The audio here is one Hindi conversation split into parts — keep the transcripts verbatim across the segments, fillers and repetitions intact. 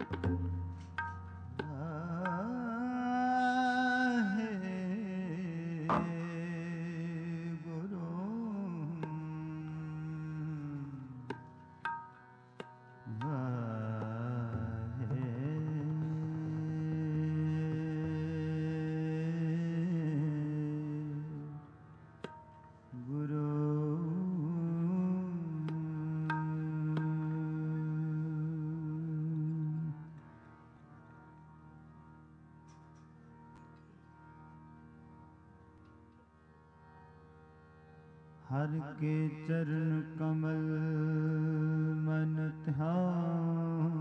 हर के चरण कमल मन ध्यान,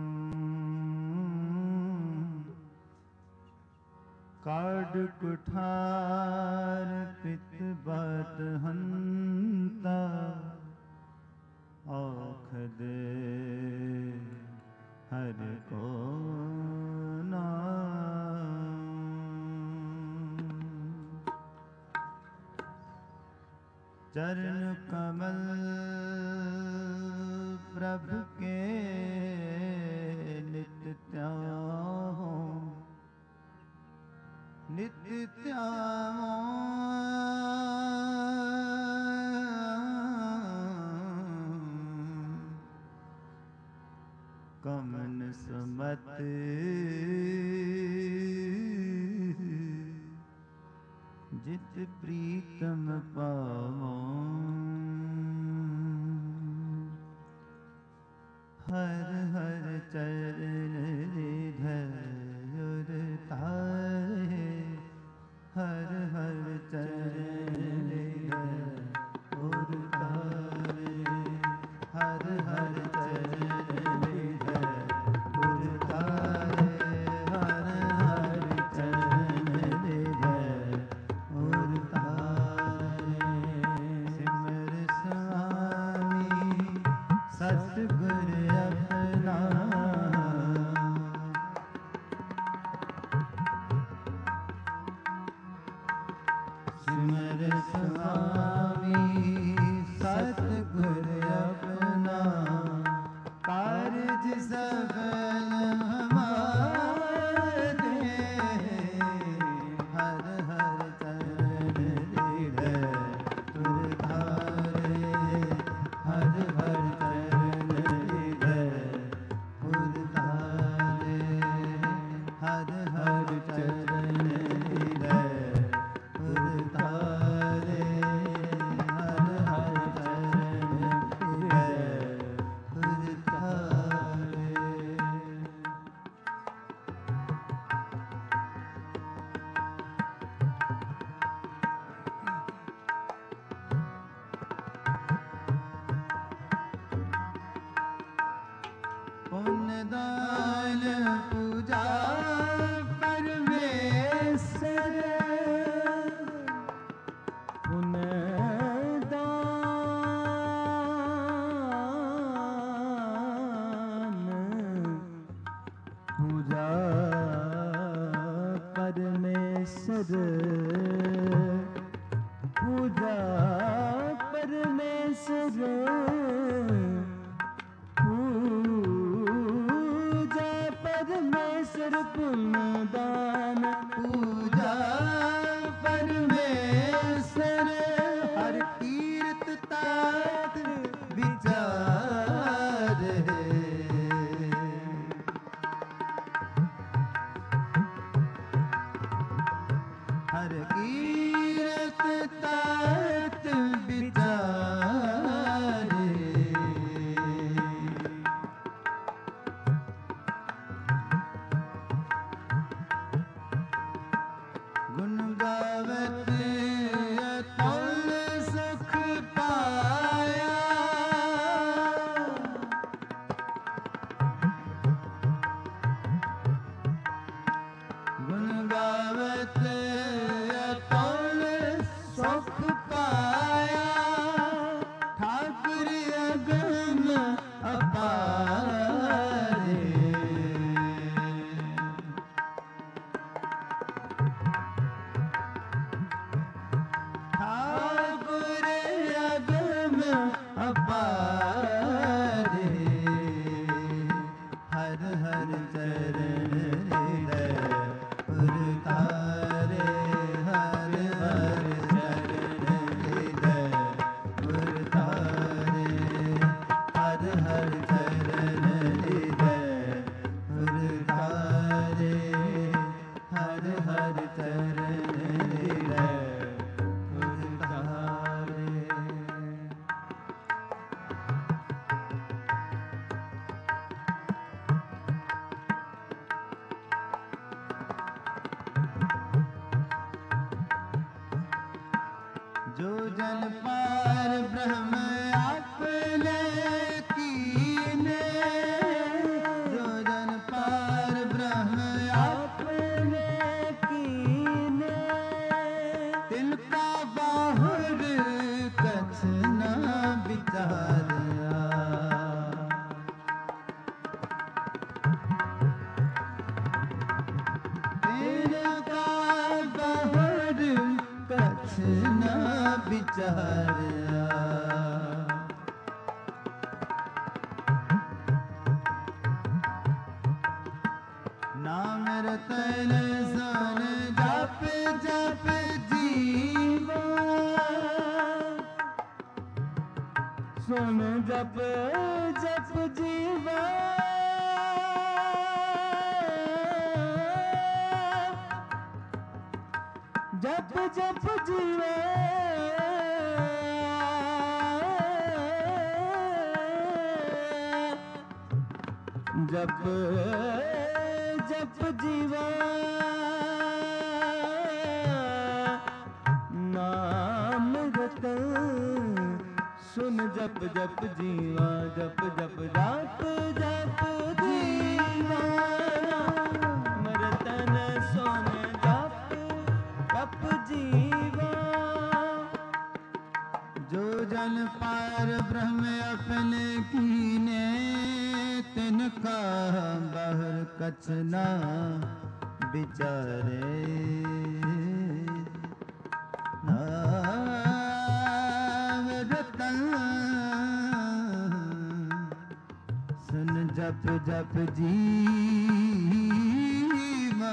काड कुठार पित बात हंता, औख दे हर को चरण कमल प्रभु के नित्य त्याहो, नित्य त्याहो कमन सुमत जित प्रीतम पावो, हर हर चरण धर तारे, हर हर चरण धर तारे, हर हर चरण धर तारे, हर हर चरण धर सिमर स्वामी सतगुर अपना, सिमर स्वामी सतगुर अपना, कारज सफल हमारे, हर हर चरण तुर धारे, हर हर चरण तुर धारे, हर हर चरण तुर धारे, हर हर चरण तुर धारे। पुण्यदान पूजा परमेश्वर, पुण्यदान पूजा परमेश्वर, पूजा परमेश्वर, पूजा परमेश्वर जन पार ब्रह्म आपने कीने, जो जन पार ब्रह्म आपने कीने, तिनका बाहुर कछ न विचारिया। तिनका बाहुर कछ न विचारिया। नाम रतन सन जप जप जीवा, सुन जप जप जीवा, जप जप जीवा, जप जप जीवा, नाम रतन सुन जप जप जीवा, जप जप जप जप जीवा, रतन सुन जप जप जीवा। जो जन पार ब्रह्म अपने कीने, तिनका बाहर कछ न विचारे। नाम रतन सुन जप जप जीवा,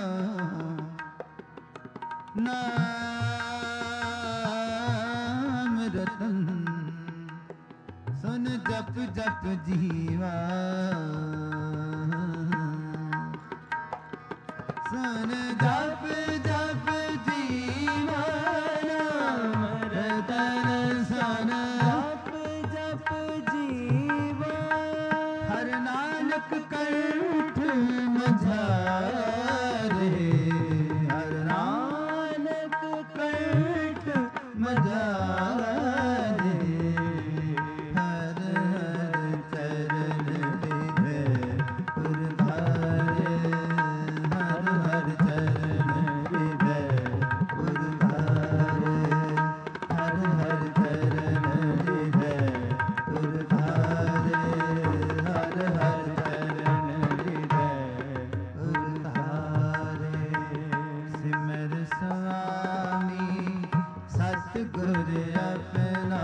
नाम रतन सुन जप जप जीवा, सुन जप जप जीवा, नाम रतन सुन जप जप जीवा। हर नानक कंठ मझारे, हर नानक कंठ मझारे, हर हर चरण हृदय उर्धारे, हर हर चरण हृदय उर्धारे, हर हर चरण हृदय उर्धारे, हर हर चरण हृदय उर्धारे। सिमर स्वामी सतगुर अपना,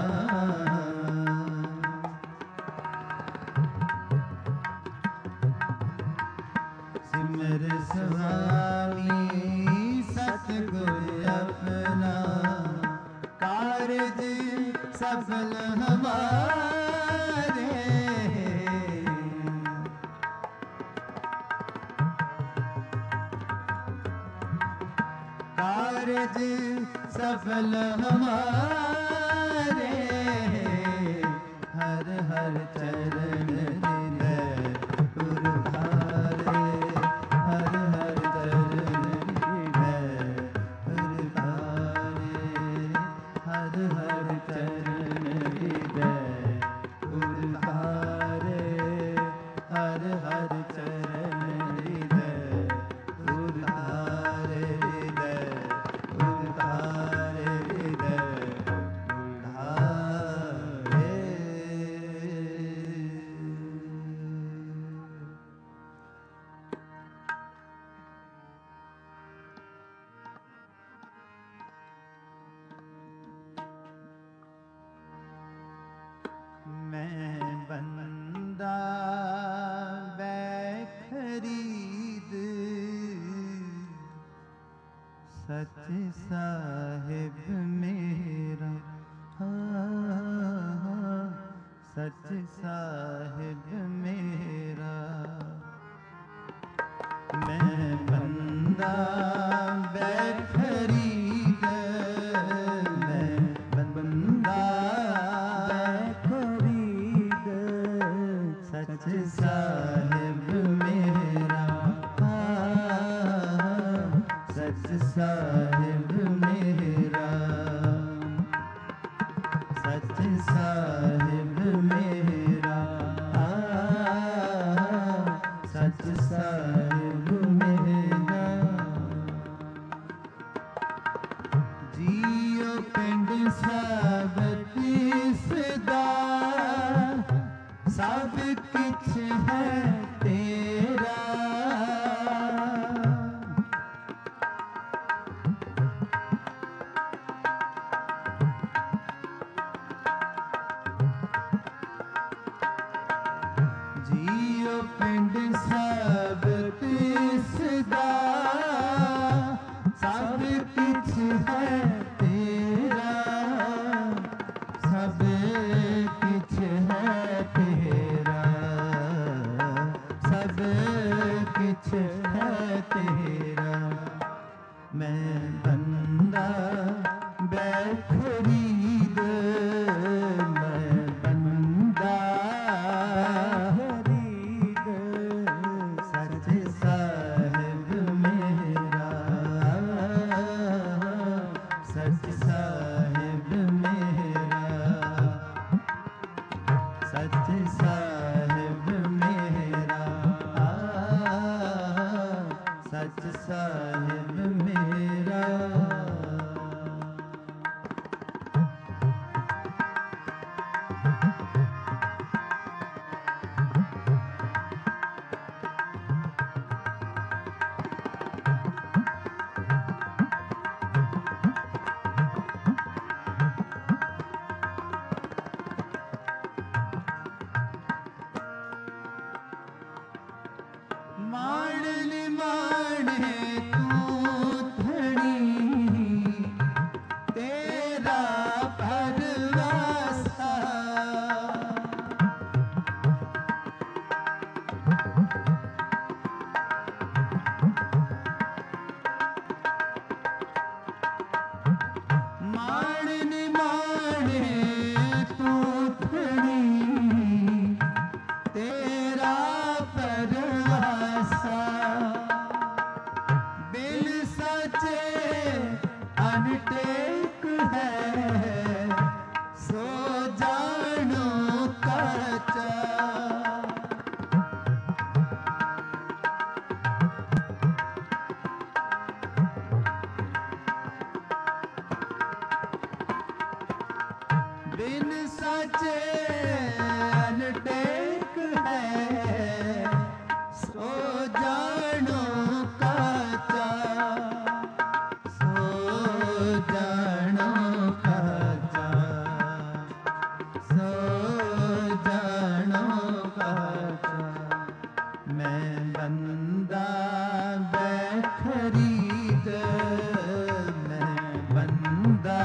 सिमर स्वामी सतगुर अपना, कारज सफल हमारे। कारज सफल हमारे, हर हर चरण हृदय उर्धारे, हर हर चरण हृदय उर्धारे, हर हर चरण हृदय उर्धारे, हर हर चरण हृदय उर्धारे, हृदय उर्धारे, हृदय उर्धारे। मैं बंदा बैखरीद, सच साहिब मेरा, हाँ सच साहिब मेरा। मैं बंदा बैखरीद, मैं बंदा बैखरीद, सच साहिब मेरा, हाँ सच साहिब मेरा। सच साहिब मेरा, सच साहिब मेरा। जियो पिंड सब तीसदा, सब किछ है तेरा। जियो पिंड सब तीसदा, सब किछ है तेरा, सब किछ है तेरा, सब किछ है तेरा। मैं बंदा बेखरीद, मैं बंदा खरीद, सच साहिब मेरा, सच साहिब मेरा, सच साहिब मेरा, सच साहिब मेरा। माड़ने माड़े तू धनी, तेरा परवासा। माड़ने माड़े तू धनी, तेरा परवासा। बिन सचे अनटेक है, सो जानो काचा। बिन सचे अनटेक है, सो जानो काचा, सो जानो काचा, सो जानो काचा। मैं बंदा बेखरीद, मैं बंदा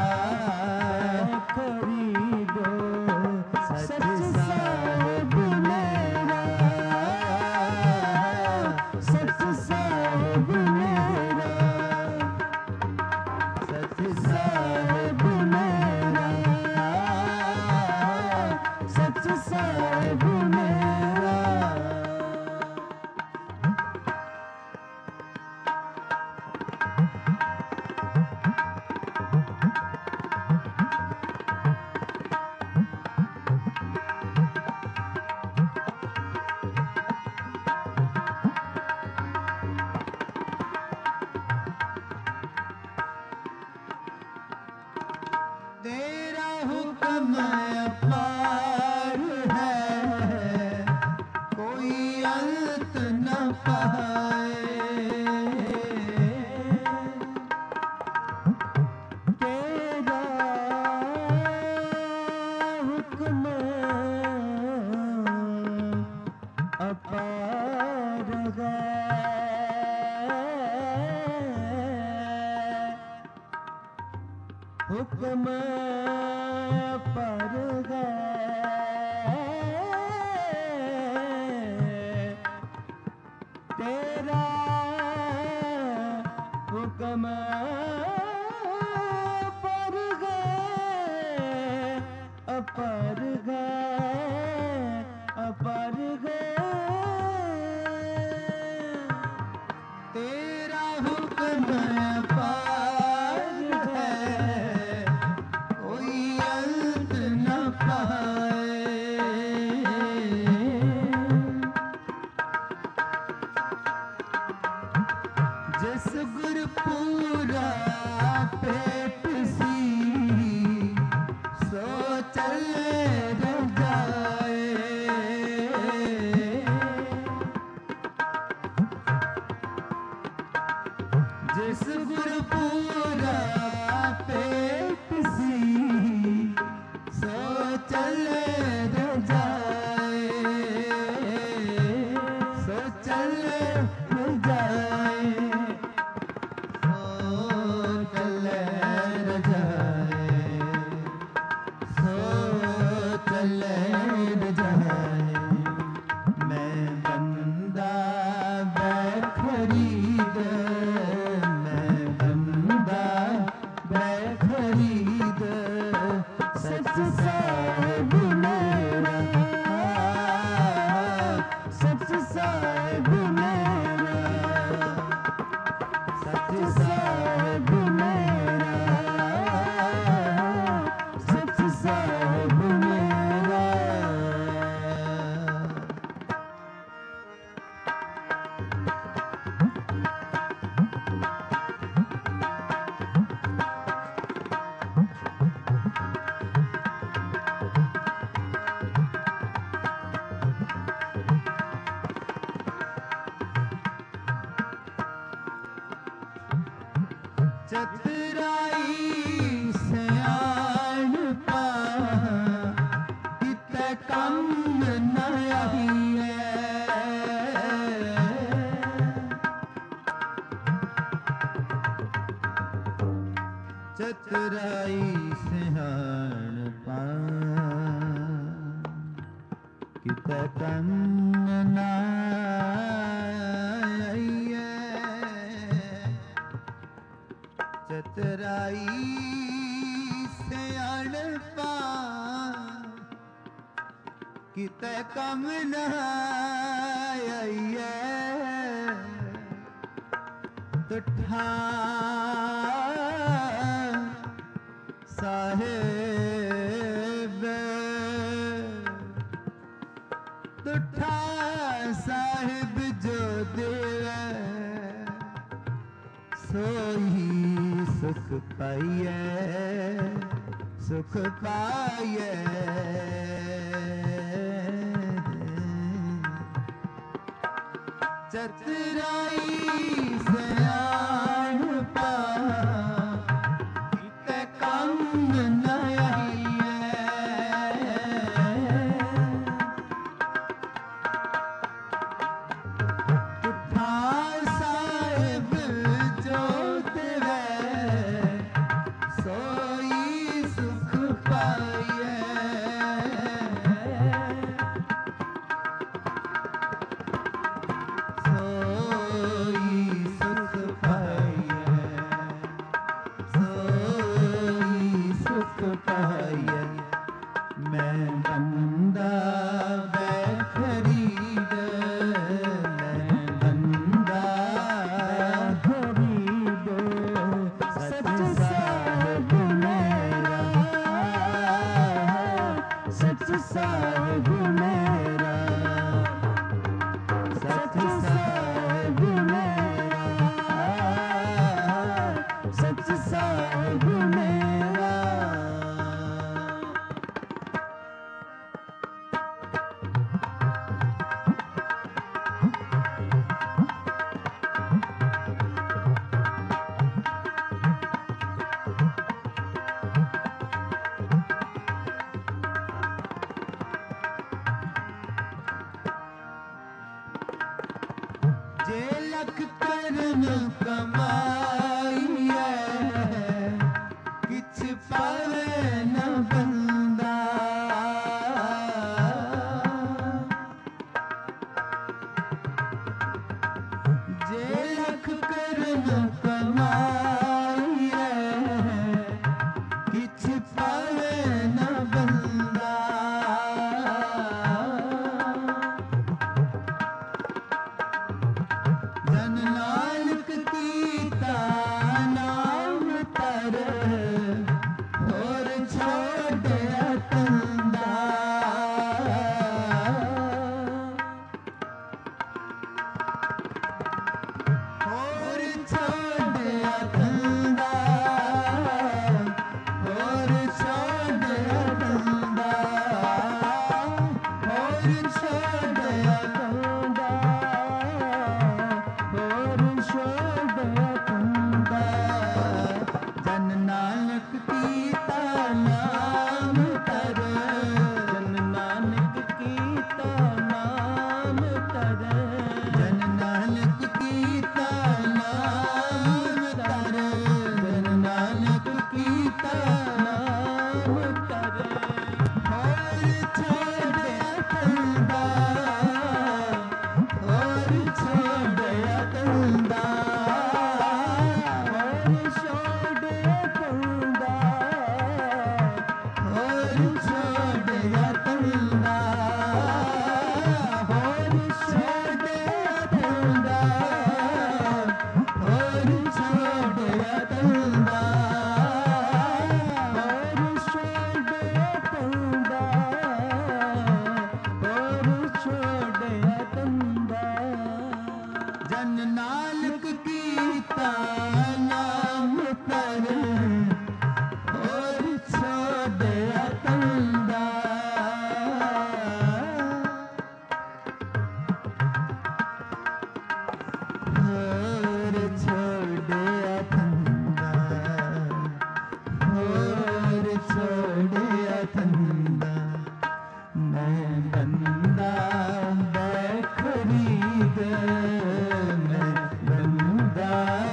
खरीद, सच साहिब मेरा, सच साहिब मेरा, सच साहिब मेरा, सच साहिब मेरा। तेरा हुक्म अपार है, कोई अंत न पाए। तेरा हुक्म अपार है, हुक्म पर गए। तेरा हुक्म पर गए, अपर गए, अपर गए। तेरा हुक्म अपार है, कोई अंत न पाए। जिस गुरपुरा पेट सी सो चले रजाए। जिस गुरपुरा पेट सी सो चले रजाए। सो चले रजाए। सो चले रजाए। सो चले रजाए। मैं बंदा बैखरीद। मैं बंदा बैखरीद। सच साहिब मेरा। सच साहिब मेरा। सच साहिब मेरा। सच साहिब मेरा। चतुराई सियाणपा किते कम न आईए। चतुराई सियाणपा किते कम न आईए। चतुराई सियाणपा किते कम न आईए। तुठा साहिब। तुठा साहिब जो देवे सोई सुख पाइए। सुख पाइए। चतुराई सियाणपा किते कम न आईए। तुठा साहिब जो देवे सोई सुख पाइए। सोई सुख पाइए। सोई सुख पाइए। मैं बंदा बैखरीद। मैं बंदा बैखरीद। सच साहिब मेरा। सच साहिब मेरा। सच साहिब मेरा। सच साहिब मेरा। बंदा मैं बंदा बेखरीद मैं बंदा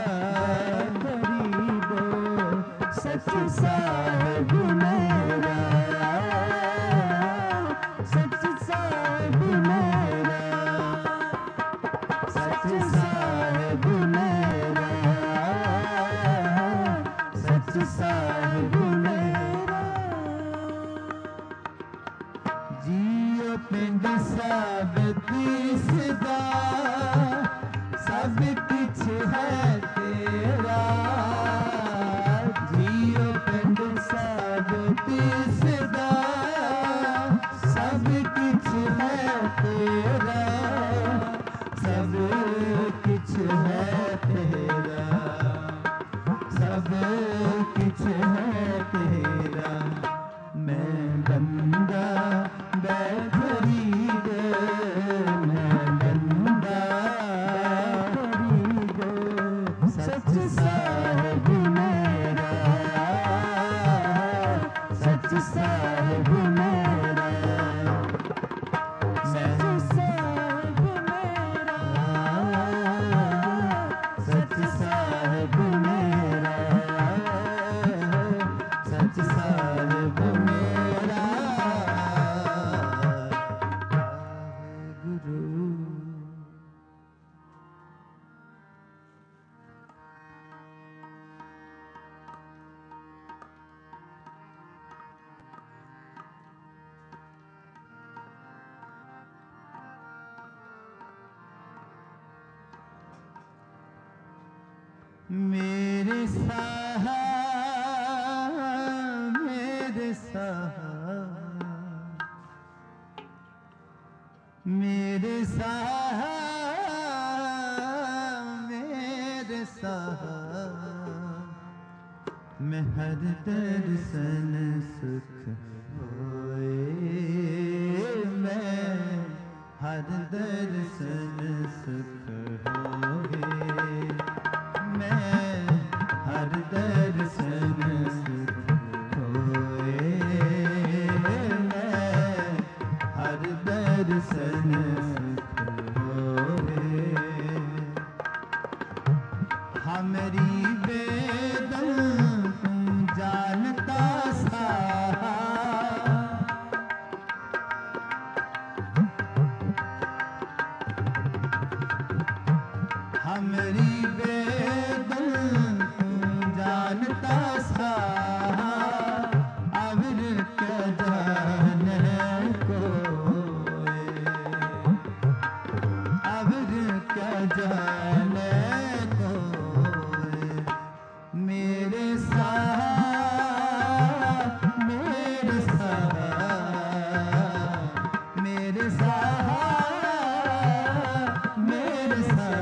खरीद सच साहिब मेरा सच साहिब मेरा सच साहिब मेरा सच साहिब मेरा जियो पिंड सब तीसदा सब कुछ है तेरा जियो पिंड सब तीसदा सब कुछ है तेरा सब कुछ है तेरा सब कुछ है तेरा मैं बंदा बेखरीद मैं बंदा बेखरीद सच साहिब मेरा सच साहिब मेरा सच साहिब मेरा सच साहिब मेरा सच साहिब मेरा गुरु मेरे साहा मेरे साहा मेरे साहा मेरे साहा मैं हर दर्शन सुख होए मैं हर दर्शन सुख होए मैं हर दर्शन सुख होए मैं हर दर्शन सुख होए हमरी बेदन तू जानता सा हमरी बेदन तू जानता सा अवर क्या जाने कोई अवर क्या जाने कोई मेरे साथ मेरे साथ मेरे साथ मेरे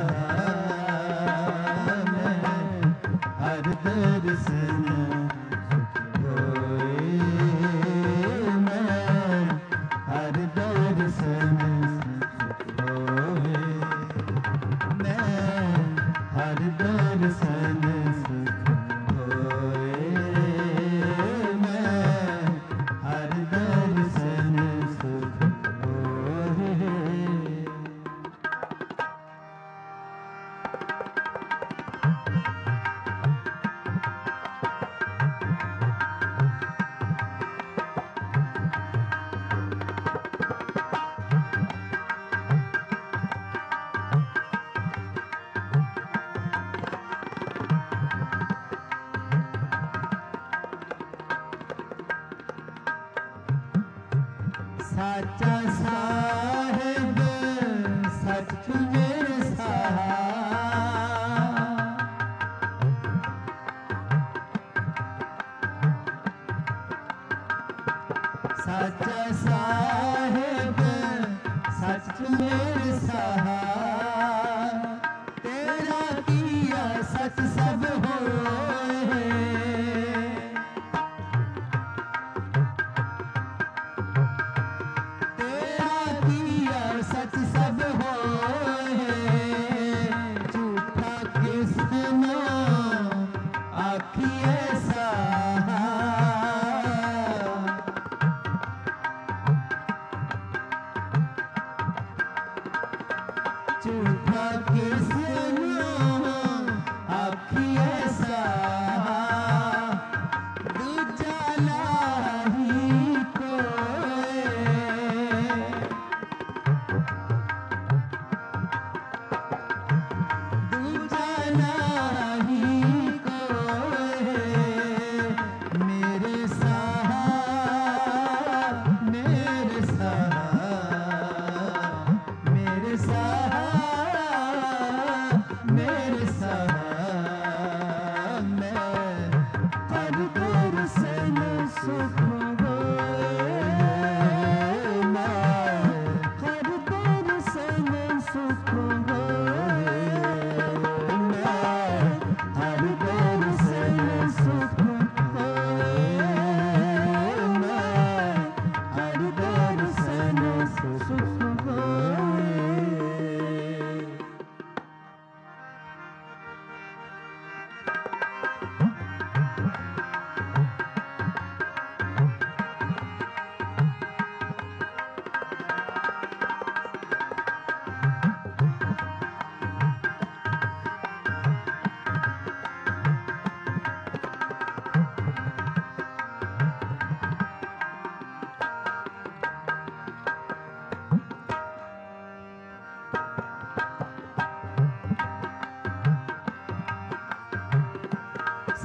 साथ हर दर्शन होए मैं हर दर्शन होए मैं हर दर्शन सुख होए मैं हर दर्शन सुख होए साचा साहिब सच मेरे साहा साचा साहिब सच मेरे साहा तेरा किया सच सब होए सच सब होए झूठा किसनो आखिए सा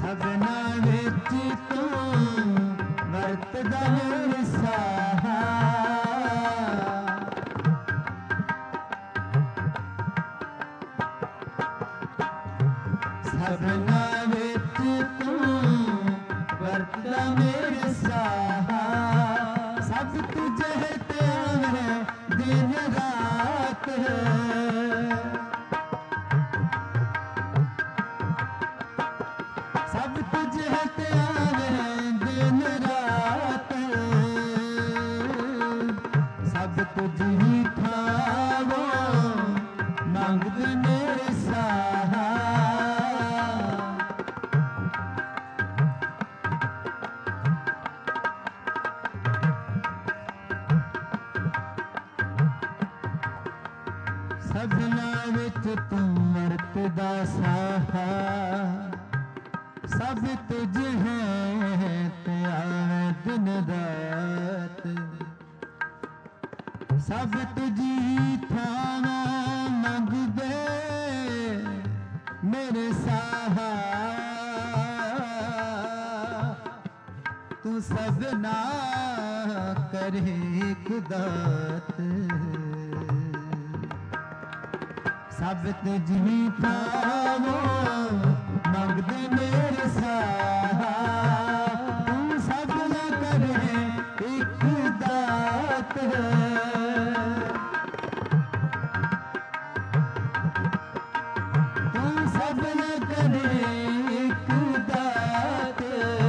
सबना विच तू वरतदा मेरे साहा सबना विच तू वरतदा मेरे साहा सब तुझे ते आवे दिन रात सब तुझे ते आवे दिन रात सब तुझ ही ठावो मंगदे मेरे साहा सबना विच तू वरतदा साहा सब तुझ है ते आवे दिन रात सब तुझी थाना मंगदे मेरे साहा तू सबना करे खुदात सब तुझी थानो मंगदे मेरे साहा तू सब न करे एक दात तू सब न करे एक दात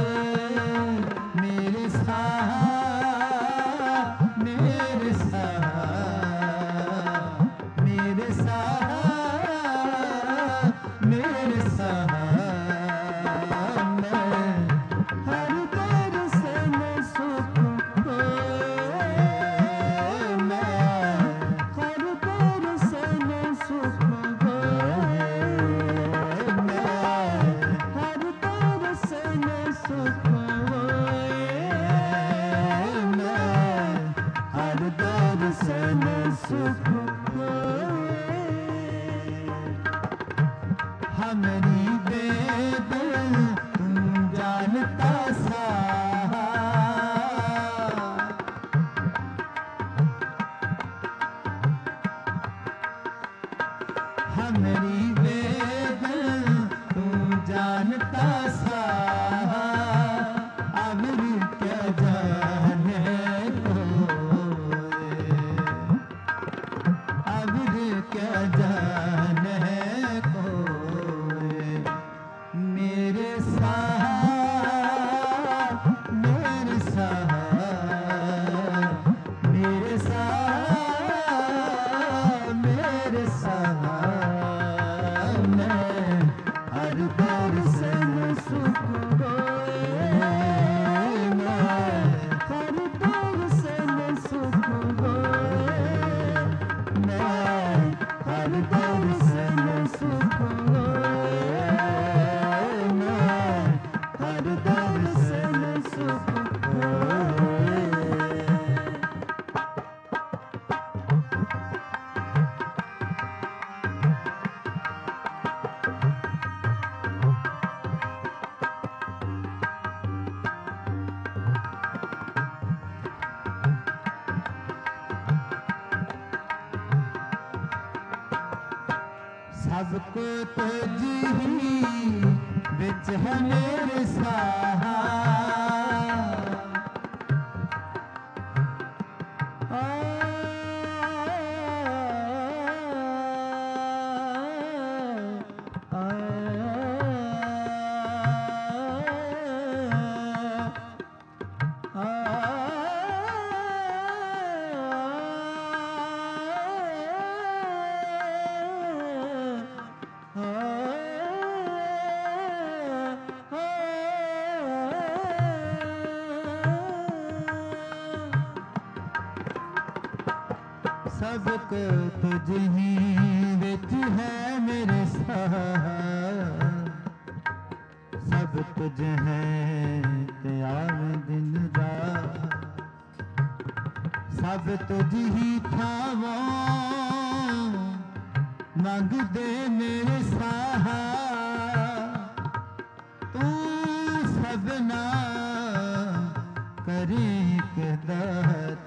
मेरे साहा मेरे साहा मेरे साहा मेरे साहा मैं हर दर्शन सुख होए मैं हर दर्शन सुख होए मैं हर दर्शन सुख होए मैं हर दर्शन सुख होए हमरी वेद तुम जानता साहा हमरी वेद तुम जानता साहा अवर क्या जाने कोई अवर क्या जाने कोई मेरे साहा मेरे साहा मेरे साहा मेरे साहा मैं हर दर्शन सुख होए मैं हर दर्शन सुख होए मैं हर दर्शन सुख होए मैं हर दर्शन सुख होए सबको तुझी बिच है मेरे साहा आ आ सबको तुझी बिच है मेरे साहा सब तुझ है ते आवे दिन रात सब तुझ ही थावो मंग दे मेरे साहा तू तरीक दात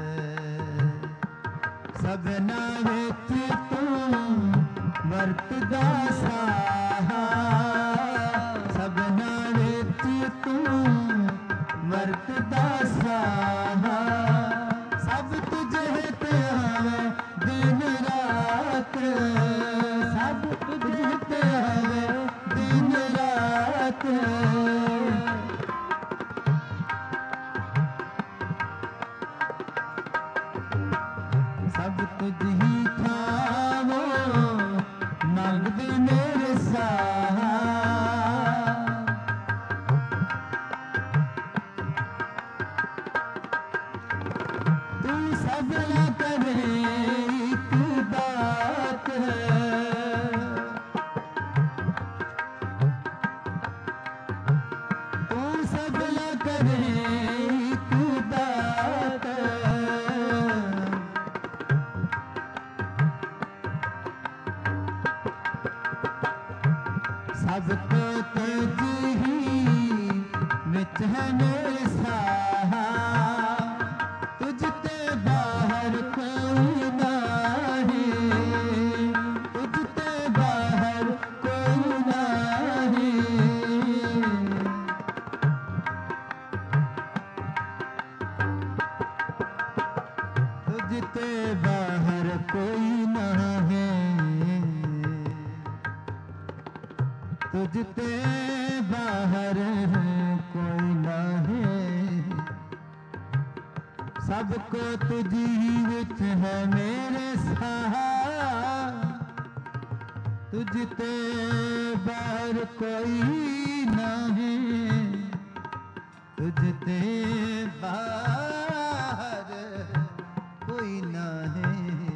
सबना विच तू वरतदा साहा सबना विच तू वरतदा साहा सब तुझे ते आवे दिन रात सब तुझे ते आवे दिन रात सब तुझ ही ठावो मंगदे मेरे साहा तू सबला करे एक बात है तू सबला करे एक बात सबको तुझ ही विच है मेरे साहा तुझ ते बाहर कोई नहीं तुझ ते बाहर कोई नहीं तुझ ते बाहर कोई नहीं तुझ ते बाहर कोई नहीं सबको तुझ ही विच है मेरे साहा तुझ ते बाहर कोई नहीं तुझ ते बाहर कोई नहीं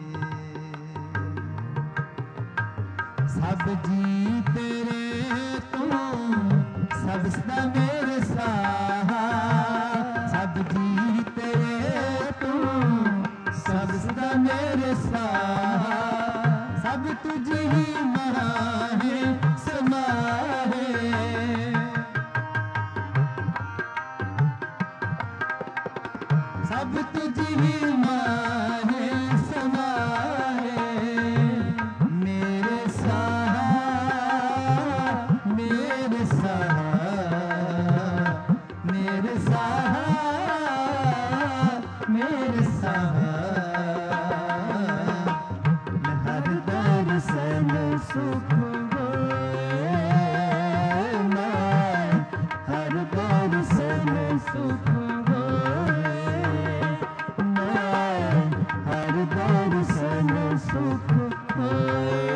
सब जी तेरे तू सब सदा मेरे साहा सब जी तेरे तू सब सदा मेरे साहा सब तुझ ही महाहे समाहे सब तुझ ही माहे समाहे मेरे साहा मेरे साहा मेरे साहा मेरे साहा मैं हर दर्शन सुख होए मैं हर दर्शन सुख हर दर्शन सुख होए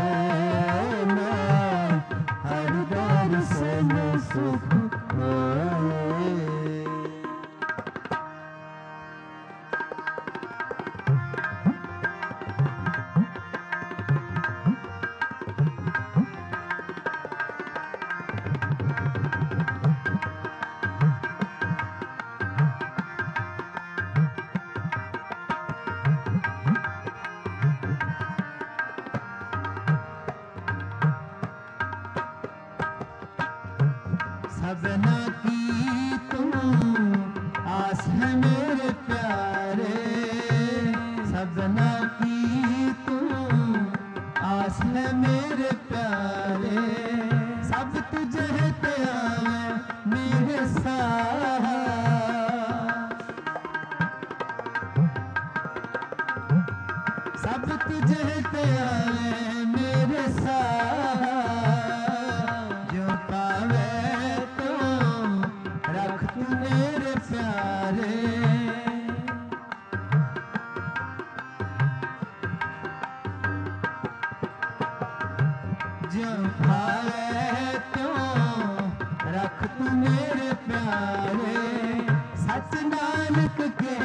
मैं हर दर्शन सुख होए सबना की तू आस है मेरे प्यारे सबना की तू आस है मेरे प्यारे सब तुझे ते आवे मेरे साहा सब तुझे ते आवे मेरे साहा जो पावे रख तू मेरे प्यारे जो भावे त्यों रख तू मेरे प्यारे सच नानक के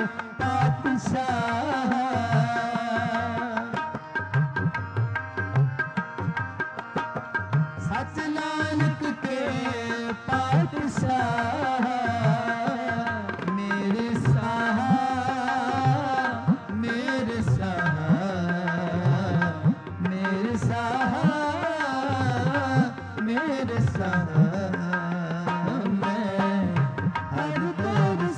पातशाह सच नानक के पातशाह मेरे साहा मेरे साहा मेरे साहा मेरे साहा मैं हर दर्शन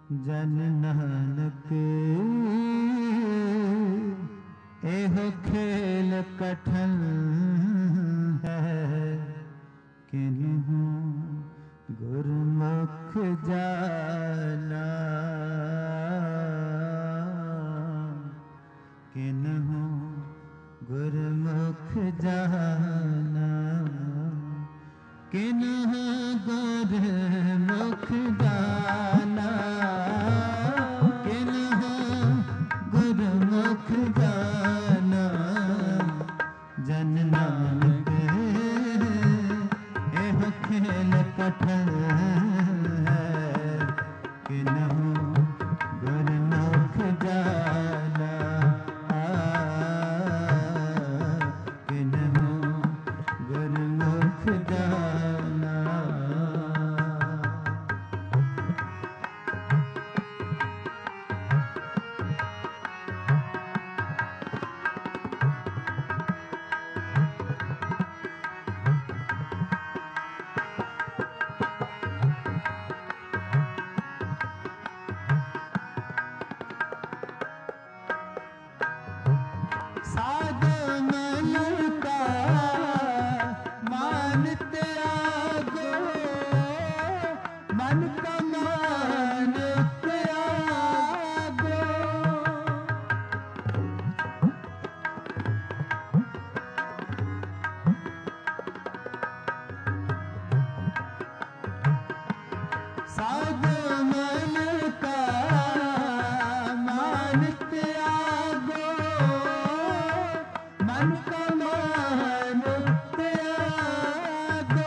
जन नानक एहो खेल कठन है, किन्हु गुरमुख जाना, किन्हु गुरमुख जाना, किन्हु गुरमुख जाना, किन्हु गुरमुख जाना, जन नानक एहो खेल कठन है, किन्हु गुरमुख जाना, किन्हु गुरमुख जाना। साधु मन का मान त्यागो, मन का मान त्यागो, साधु मन का मान त्यागो, मन का मान त्यागो,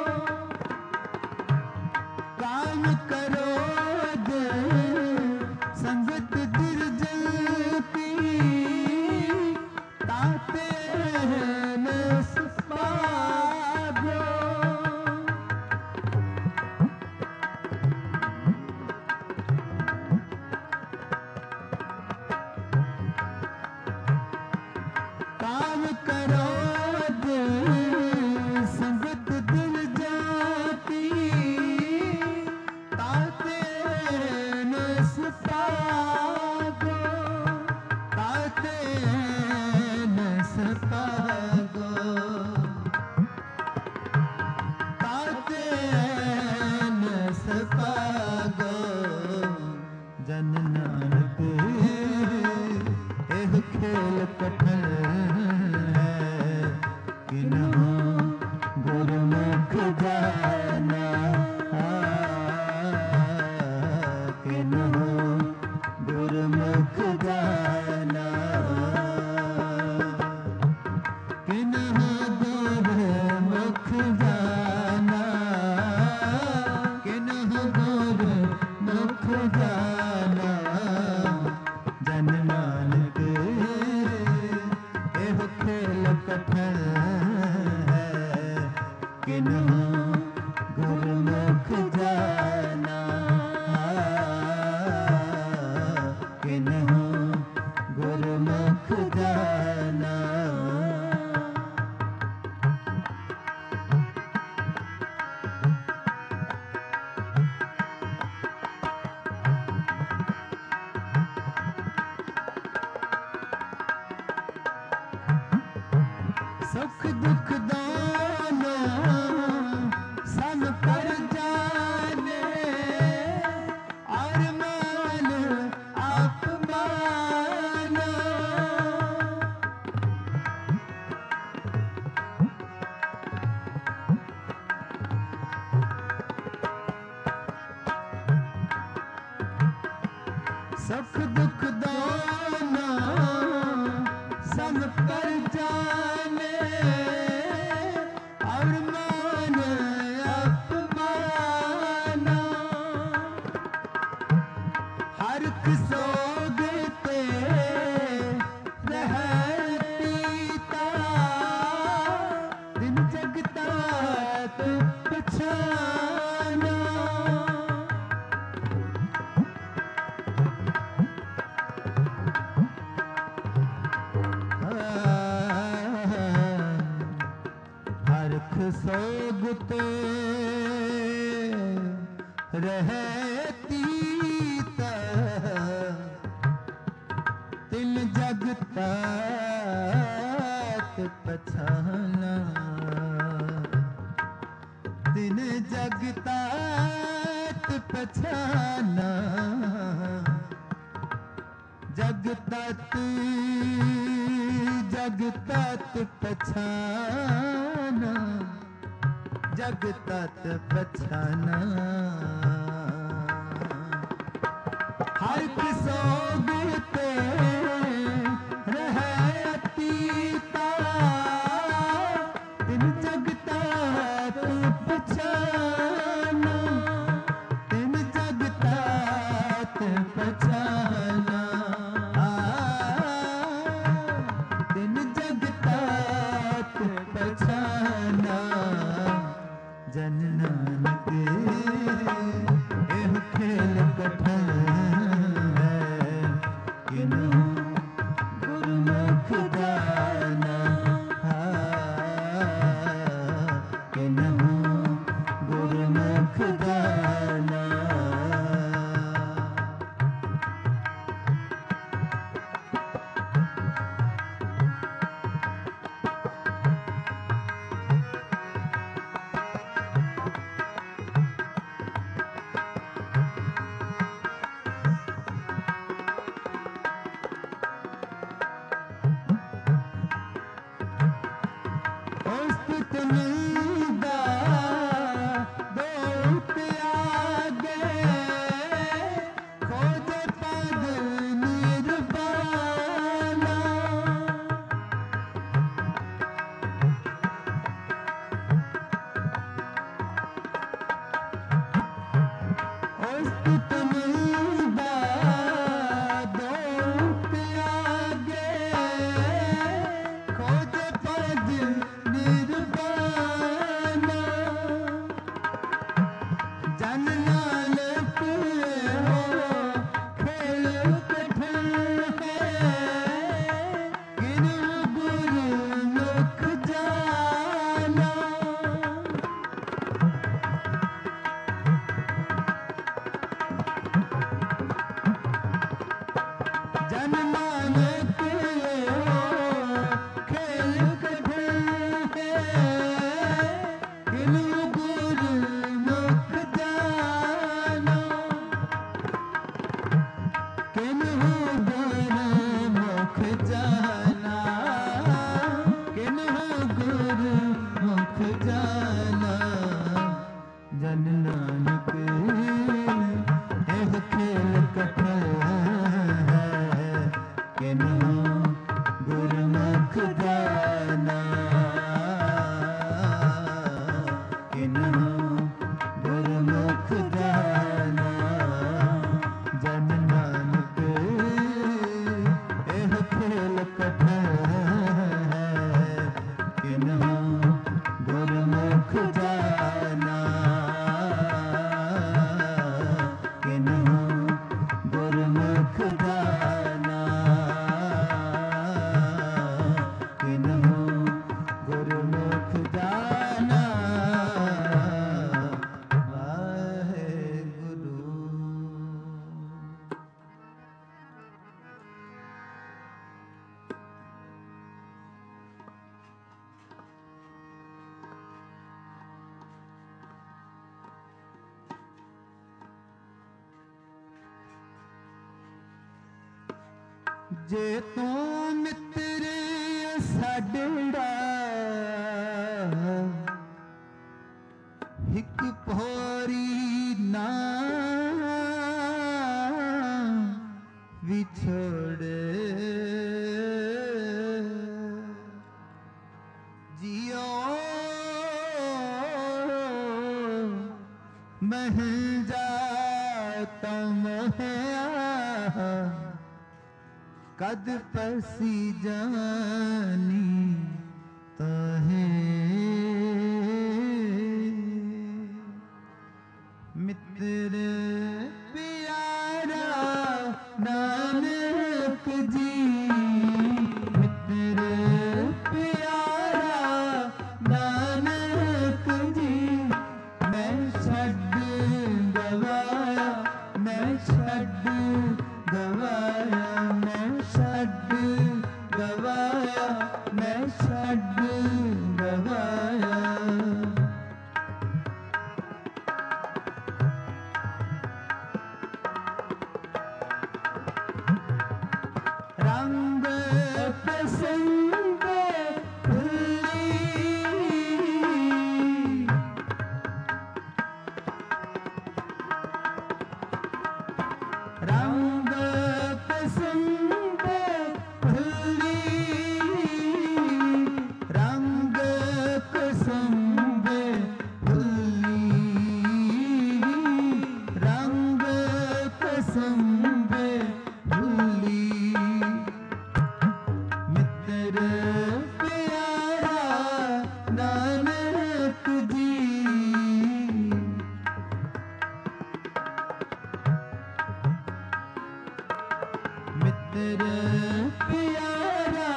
काम क्रोध संगत दुर्जन की, ताते न पागो, काम क्रोध संगत दिल जाती, ताते न सपागो, ताते न सपागो, ताते न सपागो, जन नानक एह खेल कठन है, किन्हु गुरमुख जाना, किन्हु गुरमुख जाना, किन्हु गुरमुख जाना, किन्हु गुरमुख जाना, जन नानक एहो खेल कठन है, किन्हु गुरमुख जाना, किन्हु गुरमुख जाना। सुख दुख दोनों सम पर जाने, और मान अपमान, सुख दुख दोनों सम पर जाने, और मान अपमान, हरख सोगते रहतीता, दिन जगता पछाना, हरख सोगते रहती जग तत जग तत पछाना जग तत पछाना हर किसोग ते रह अतीता इन जग तत पछाना इन जग तत पछाना इन जग तत पछाना जन नानक एह खेल कठन है किन्हु गुरमुख जाना किन्हु गुरमुख जाना जे तू मित्र साडड़ा हिक पोरी ना विछोड़े जियो मह जाता महया कद पसी जानी तहे मित्र प्यारा नानक जी मित्र प्यारा नानक जी मैं छड़ गवाया मैं छड़ गवाया मैं छड़ गवाया मैं छड़ गवाया रंग पसंद भुली रंग पसंद भुली रंग पसंद भुली रंग पसंद भुली मित्र प्यारा नानक जी मित्र प्यारा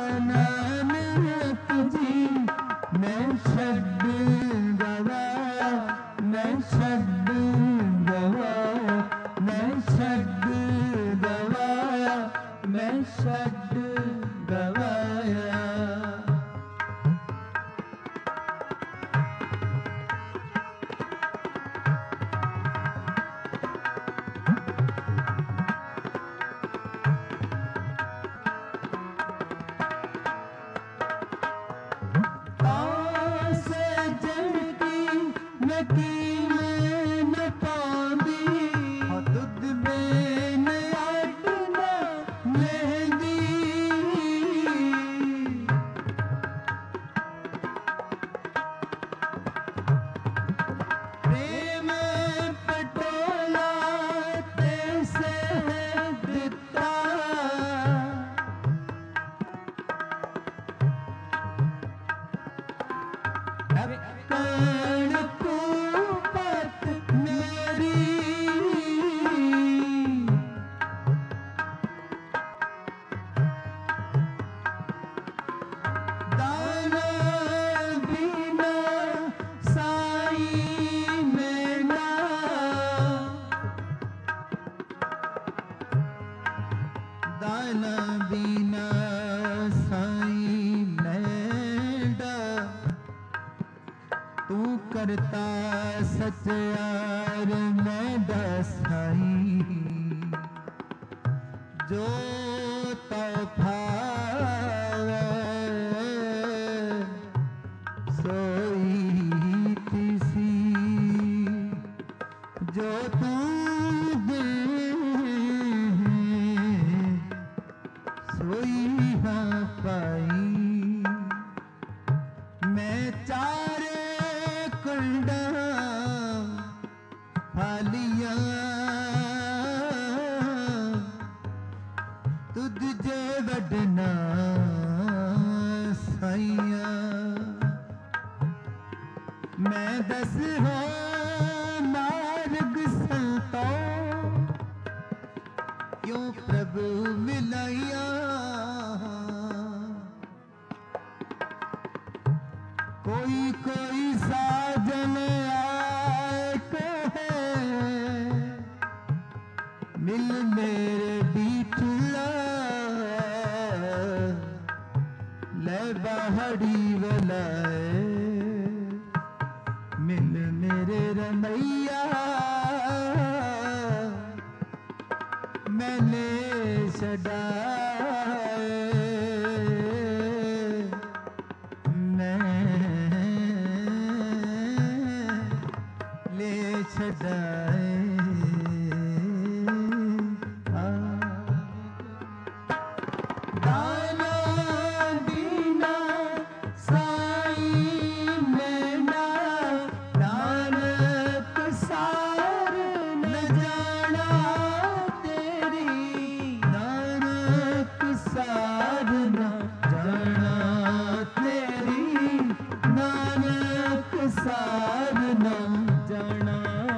नानक जी मैं छड्ड गवाया मैं छड्ड गवाया मैं छड्ड गवाया मैं छड्ड गवाया करता सत्यार मैं दसाई जो तो भावे सोई तिसी जो तू दे सोई हाँ पाई मैं चारे कुंडा फालिया तुझे वडना साइया मैं दस हो मार्ग संतो क्यों प्रभु मिलाया कोई कोई साजन आए कहे मिल मेरे बीठला ले बाहड़ी वलाए मिल मेरे रमैया मैंने छड़ाए छड़ाए दाना दीना साई मैना नानक सार न जाना तेरी नानक सार न जाना तेरी नानक सार न जाना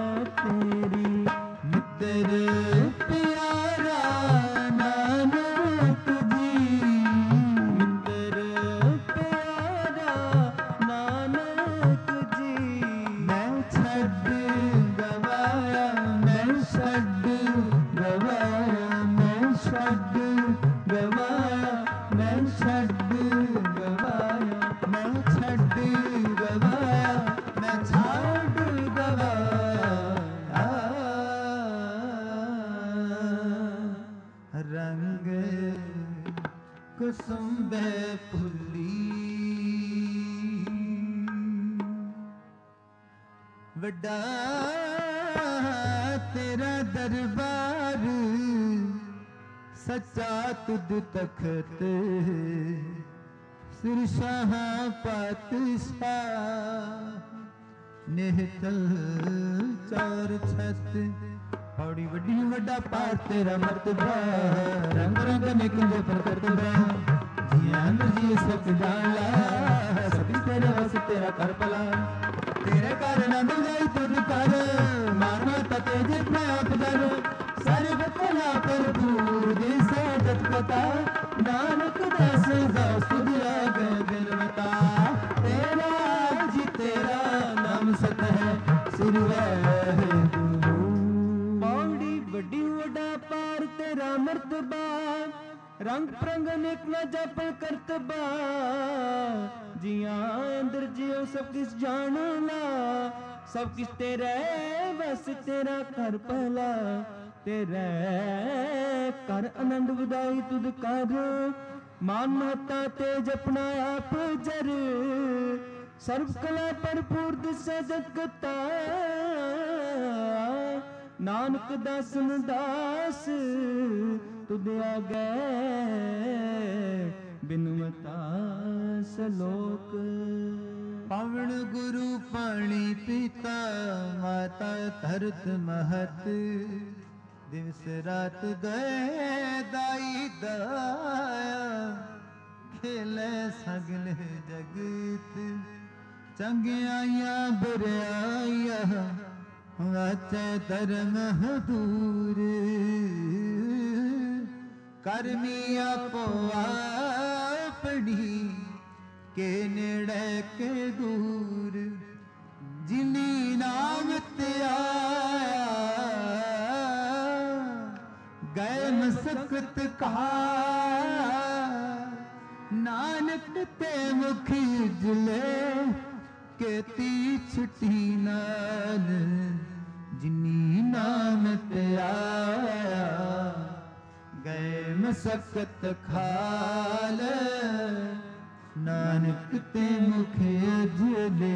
मित्र प्यारा नानक जी मित्र प्यारा नानक जी मैं छड्ड गवाया मैं छड्ड गवाया मैं छड्ड गवाया मैं छड्ड गवाया मैं छड्ड गवाया मैं छड्ड गवाया रंग ਕੁਸੁੰਬੇ ਫੁੱਲੀ ਵੱਡਾ ਤੇਰਾ ਦਰਬਾਰ ਸੱਚਾ ਤੁਧ ਤਖਤ ਸਿਰ ਸ਼ਾਹ ਪਾਤਸ਼ਾਹ ਨਿਹਤਲ ਚਾਰ ਛਤ ਬੜੀ ਵੱਡੀ ਵੱਡਾ ਪਾਰ ਤੇਰਾ ਮਰਤਬਾ ਰੰਗ ਰੰਗ ਨਿਕਲ ਪ੍ਰਕਰਤਬਾ ਜੀਆਂ ਜੀ ਸਭ ਜਾਣ ਲਾ ਸਭੀ ਤੇਰੇ ਵਸ ਤੇਰਾ ਕਰ ਭਲਾ ਤੇਰੇ ਘਰ ਨੰਦ ਗਈ ਤੁਧ ਕਰ ਮਾਨਵ ਤਤੇ ਜਿਤਨਾ ਆਪਦਰ ਸਰਬ ਕਲਾ ਭਰਪੂਰ ਦੇ ਸਜਤ ਪਤਾ ਨਾਨਕ ਦਾਸ ਦਾ ਸੁਧਿਆ ਗਏ ਬਿਨਵਤਾ ਤੇਰਾ ਜੀ ਤੇਰਾ ਨਾਮ ਸਤ ਹੈ ਸਿਰ ਵਾਹਿਗੁਰੂ ਪੌੜੀ ਵੱਡੀ ਵੱਡਾ ਪਾਰ ਤੇਰਾ ਮਰਤਬਾ ਰੰਗ ਪ੍ਰੰਗ ਨਿਕ ਨ ਜਪ ਕਰਤਬਾ ਜੀਆਂ ਅੰਦਰ ਜਿਉ ਸਭ ਕਿਸ ਜਾਣ ਲਾ ਸਭ ਕਿਸ ਤੇਰੇ ਵਸ ਤੇਰਾ ਘਰ ਪਹਿਲਾ ਤੇਰੇ ਕਰ ਆਨੰਦ ਵਿਦਾਈ ਤੁਧ ਕਰ ਮਾਨ ਮਹਤਾ ਤੇ ਜਪਣਾ ਆਪ ਜਰ ਸਰਬ ਕਲਾ ਭਰਪੂਰ ਦਿਸੈ ਜਤ ਕਤਾ ਨਾਨਕ ਦਾਸਨ ਦਾਸ ਤੁਧ ਆਗੇ ਬਿਨਵਤਾ ਸਲੋਕ ਪਵਨ ਗੁਰੂ ਪਾਣੀ ਪੀਤਾ ਮਾਤਾ ਧਰਤ ਮਹਤ ਦਿਵਸ ਰਾਤ ਗਏ ਦਾਈ ਦਾਇਆ ਖੇਲੇ ਸਗਲ ਜਗਤ ਚੰਗਿਆਈਆਂ ਬੁਰਾਈਆਂ ਵਾਚੈ ਧਰਮ ਹਦੂਰ ਕਰਮੀ ਆਪੋ ਆਪਣੀ ਕੇ ਨੇੜੇ ਕੇ ਦੂਰ ਜਿਨੀ ਨਾਮ ਤੇ ਆਇਆ ਗਏ ਮਸਕਤ ਕਹਾ ਨਾਨਕ ਤੇ ਮੁਖੀ ਜਲੇ ਕੇਤੀ ਛੁੱਟੀ ਨਾਲ ਜਿਨੀ ਨਾਮ ਤੇ ਆਇਆ ਗਏ ਮਸਕਤ ਖਾਲ ਨਾਨਕ ਤੇ ਮੁਖੇ ਜਲੇ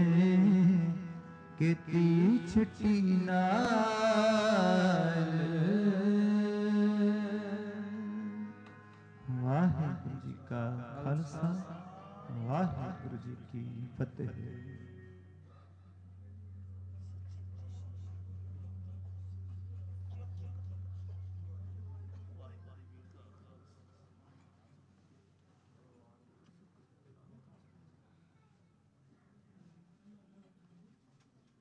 ਕੇਤੀ ਛੁੱਟੀ ਨਾਲ ਵਾਹਿਗੁਰੂ ਜੀ ਕਾ ਖਾਲਸਾ ਵਾਹਿਗੁਰੂ ਜੀ ਕੀ ਫਤਿਹ।